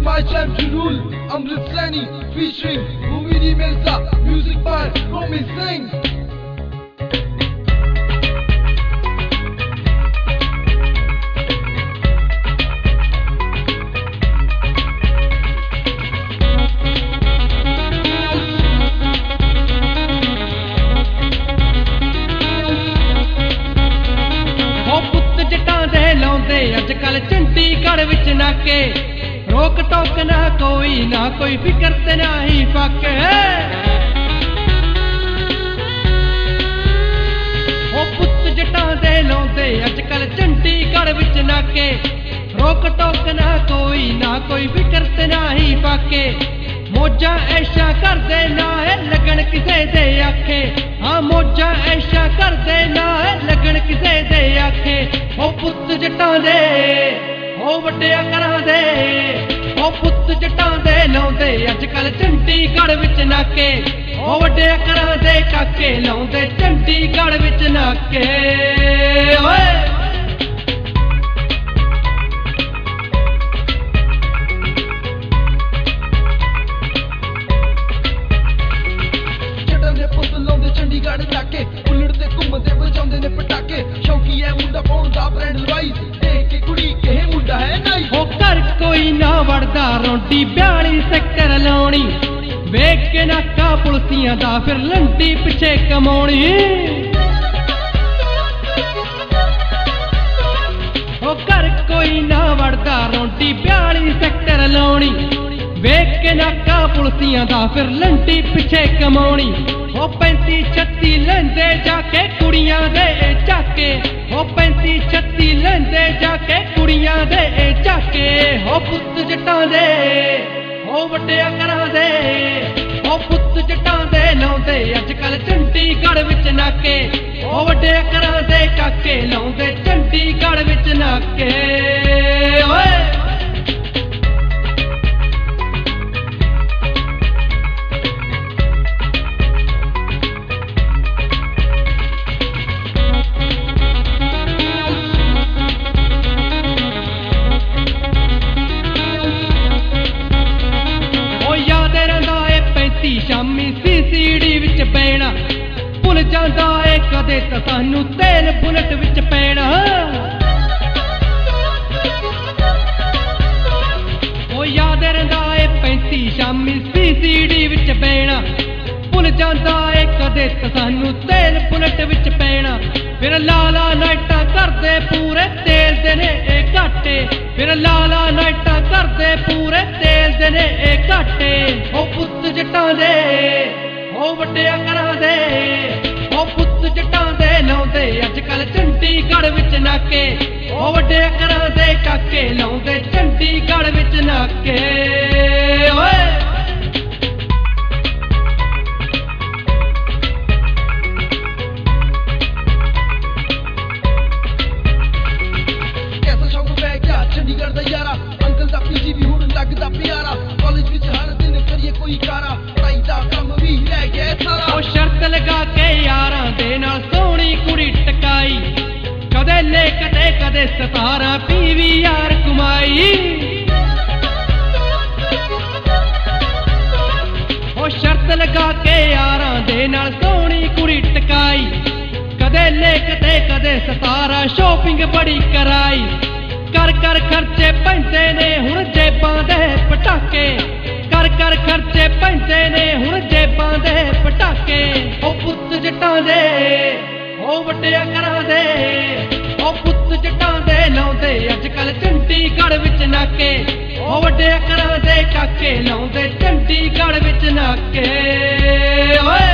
by Jamshidul, Amrit Saini, featuring Umidi Mirza, music by Romi Singh. अजकल चंडीगढ़ विच नाके रोक टोक ना कोई फिकर ते ना ही फाके ओ पुत जटां दे लाउंदे अजकल चंडीगढ़ विच नाके रोक टोक ना कोई फिकर ते ना ही फाके मौजा ऐशा करदे ना है लगन किसे दे आखे हाँ मौजा ऐशा करदे ना है लगन किसे दे आखे ओ पुत जटां दे ओ वड्डिया घरां दे ओ पुत जटां दे लाउंदे अजकल चंडीगढ़ विच नाके ओ वड्डिया घरां दे काके लाउंदे चंडीगढ़ विच नाके ओए चंडीगढ़ नाके उलड़ते घूमते बजाउंदे ने पटाके शौकी है मुंडा पाउण दा ब्रांड लवाई देख के कुड़ी कहे मुंडा है नाई ओ घर कोई ना वड़दा रोंडी 42 सेक्टर लाउणी वेख के नाका पुलसियां दा फिर लंडी पिछे कमाउणी ओ घर कोई ना वड़दा रोंडी 42 सेक्टर लाउणी वेख के नाका पुलसियां दा फिर लंडी पिछे कमाउणी ओ 35-36 लेंदे जाके कुड़ियां दे चाके ओ 35-36 लेंदे जाके कुड़ियां दे चाके ओ पुत जटां दे ओ वड्डिया घरां दे ओ पुत जटां दे लाउंदे अजकल चंडीगढ़ विच नाके ओ वड्डिया घरां दे काके लाउंदे चंडीगढ़ विच नाके ओए शामी सीसीडी विच पैना भुल जांदा ए कदे तां सानू तेल बुलेट विच पैना ओ याद रहिंदा ए 35 शामी सीसीडी विच पैना भुल जांदा ए कदे तां सानू तेल बुलेट विच पैना फिर लाला नाइटां करदे पूरे तेल दे ने ए घाटे फिर लाला नाइटां करदे पूरे तेल दे ने ए घाटे ओ पुत जटां दे ओ वड्डिया घरां दे ओ पुत जटां दे लाउंदे अजकल चंडीगढ़ विच नाके ओ वड्डिया घरां दे काके लाउंदे चंडीगढ़ विच नाके ओए चंडीगढ़ दा यारा अंकल दा पीजी भी हुण लगदा प्यारा कॉलेज विच हर दिन करिए कोई कारा पढ़ाई दा कम भी रह गया सारा ओ शर्त लगा के यारां दे नाल सोहणी कुड़ी टकाई कदे ले कदे 17 पीवी यार कमाई ओ शर्त लगा के यारां दे नाल सोहणी कुड़ी टकाई कदे ले कदे 17 शॉपिंग बड़ी कराई कर खर्चे पैंदे ने हुण जेबां दे पटाके कर खर्चे पैंदे ने हुण जेबां दे पटाके ओ पुत जटां दे ओ वड्डिया घरां दे ओ पुत जटां दे लाउंदे अजकल चंडीगढ़ विच नाके ओ वड्डिया घरां दे काके लाउंदे चंडीगढ़ विच नाके ओए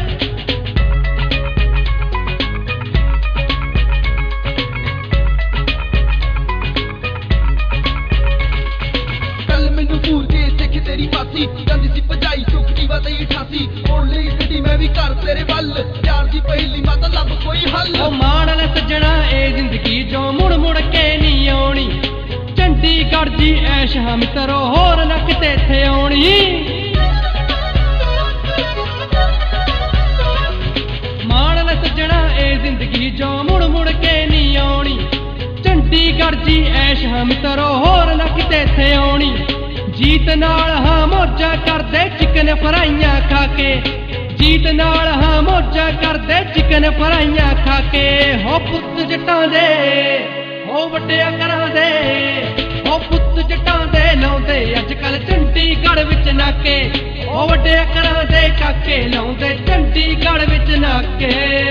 गंदी सी भजाई चुकती वाते 88 ओनली गड्डी मैं भी कर तेरे वल प्यार दी पहली मत लब कोई हल ओ मान ले सजना ए जिंदगी जो मुड़ मुड़ के नहीं आउणी चंडीगढ़ दी ऐश हम तरो होर ना किते थे आउणी मान ले सजना ए जिंदगी जो मुड़ मुड़ के नहीं आउणी चंडीगढ़ दी ऐश हम तरो होर ना किते थे आउणी ਕਰਦੇ ਚਿਕਨ ਫਰਾਈਆਂ ਖਾ ਕੇ, ਜੀਤ ਨਾਲ ਹਾਂ ਮੌਜਾਂ ਕਰਦੇ ਚਿਕਨ ਫਰਾਈਆਂ ਖਾ ਕੇ। ਹੋ ਪੁੱਤ ਜੱਟਾਂ ਦੇ ਹੋ ਵੱਡਿਆ ਘਰਾਂ ਦੇ, ਹੋ ਪੁੱਤ ਜੱਟਾਂ ਦੇ ਲਾਉਂਦੇ ਅੱਜ ਕੱਲ ਚੰਡੀਗੜ੍ਹ ਵਿੱਚ ਨਾਕੇ, ਹੋ ਵੱਡਿਆ ਘਰਾਂ ਦੇ ਕਾਕੇ ਲਾਉਂਦੇ ਚੰਡੀਗੜ੍ਹ ਵਿੱਚ ਨਾਕੇ।